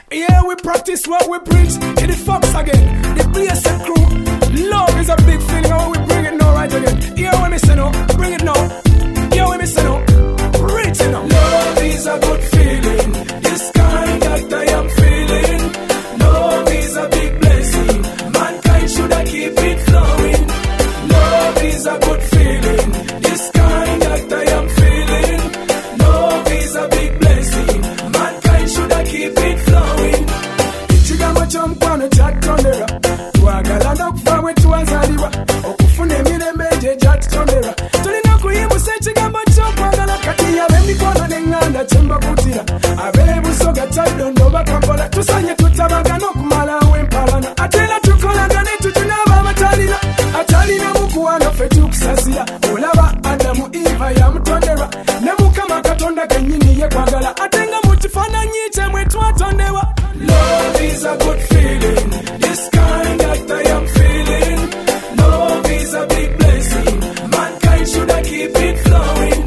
Yeah, we practice what we preach. Hit the Fox again. The blessed crew. Love is a big feeling. How we bring it now right again. Hear what me say now. Bring it now. Hear what me say now. Preach it now. Love is a good feeling. This kind that I am feeling. Love is a big blessing. Mankind should I keep it flowing. Love is a good feeling. This kind that I am feeling. Love is a big blessing. Mankind should I keep it flowing. Chigamba chompano chatondera. Twagala n'okufa bwe twazaalibwa. Okufuna emirembe gye gyatutondera. Tulina kuyimusa ekigambo ky'okwagala kati ab'emikono n'eŋŋanda kye mbakutira. Ab'ebusoga Kyaddondo Kampala tusanye tutabagana okumalawo empalana. Ate era tukolagane tutunaaba abatalina. Atalina mukuwanga ffe tukusasira. Olaba Adamu Eva yamutonderwa. Ne Mukama Katonda kennyini ye kwagala. Ate nga mu kifaananyi kye mwe twatondewa. Love is a good feeling. This kind that I am feeling. Love is a big blessing. Mankind should I keep it flowing.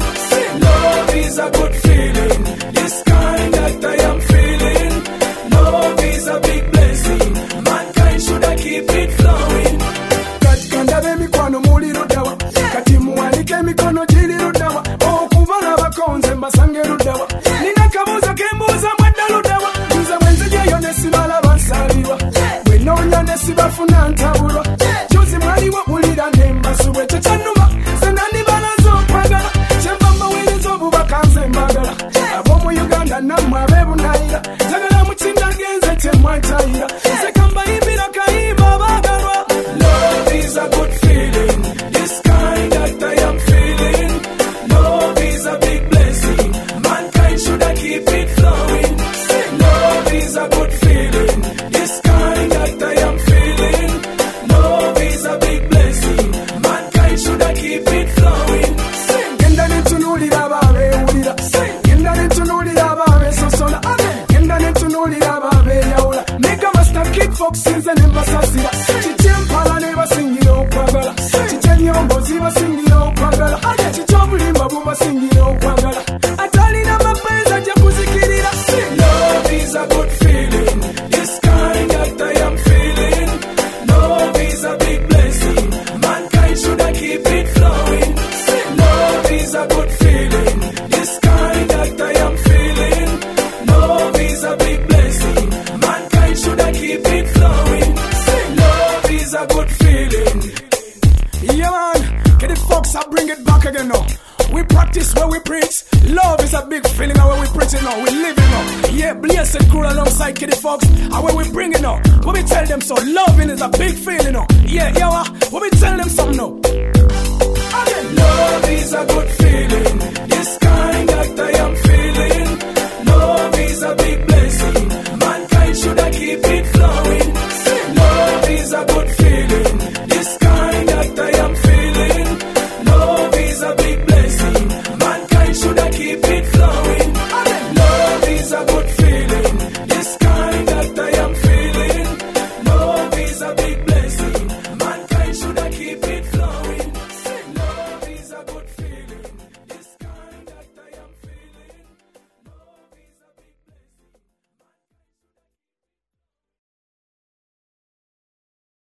Love is a good feeling. This kind that I am feeling. Love is a big blessing. Mankind should I keep it flowing. Katikanda b'emikwano muli luddawa. Kati muwanike emikono giri luddawa. Okuva abakonze mbasange luddawa. Nina akabuuzo ke mbuuza mwedda luddawa. Nze bwe nzijayo ne sibalaba nsalirwa. Bwe noonya ne sibafuna ntabulwa. Juzi mwaliwo bulira ne mbasubwa. Ekyo kyannuma nze nandibalaza okwagala. Kyenva mbawuliriza obubaka nze mbagala. Ab'omu Uganda nammwe ab'ebunaayira. Njagala mukinda genze kye mwakyayira. Nze kambayimbira kayimba abaagalwa. Love is a good feeling. This kind that I am feeling. Love is a big blessing. Mankind should I keep it flowing. Love is a good feeling. This kind that I am feeling. Love is a big blessing. Mankind should I keep it flowing. Genda ne tunuulira ab'abeewulira. Genda ne tunuulira ab'abeesosola. Genda ne tunuulira ab'abeeyawula. Mega Master Kid Fox nze ne mbasasira. Kiki empala ne basingira okwagala. Kiki ennyombozi basingira okwagala. Kiki obulimba bubasingira okwagala. Atalina mapenzi ajja kuzikirira. Love is a good feeling. This kind that I am feeling. Love is a big blessing. Mankind should I keep it flowing. Love is a good feeling. This kind that I am feeling. Love is a big blessing. Mankind should I keep it flowing. Love is a good feeling. Yeah, man. Get the Fox, I bring it back again now. We practice where we preach. Love is a big feeling, and when we preach it now, we live it now. Yeah, blessed crew alongside Kitty Fox, and when we bring it now, when we tell them so, loving is a big feeling now. Yeah, when we tell them something now. Again. Love is a good feeling. This